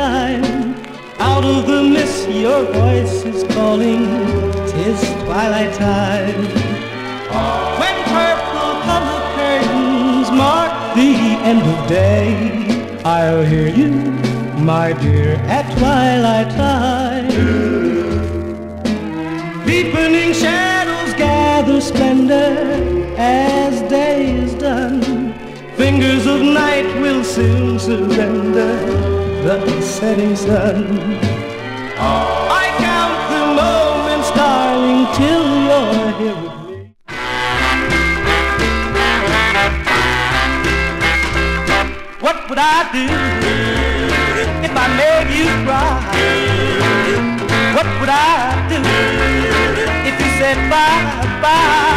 time. Out of the mist your voice is calling, 'tis twilight time. When purple color curtains mark the end of day, I'll hear you, my dear, at twilight time. Deepening shadows gather splendor as day is done. Fingers of night will soon surrender the setting sun. I count the moments, darling, till you're here with me. What would I do if I made you cry? What would I do if you said bye, bye?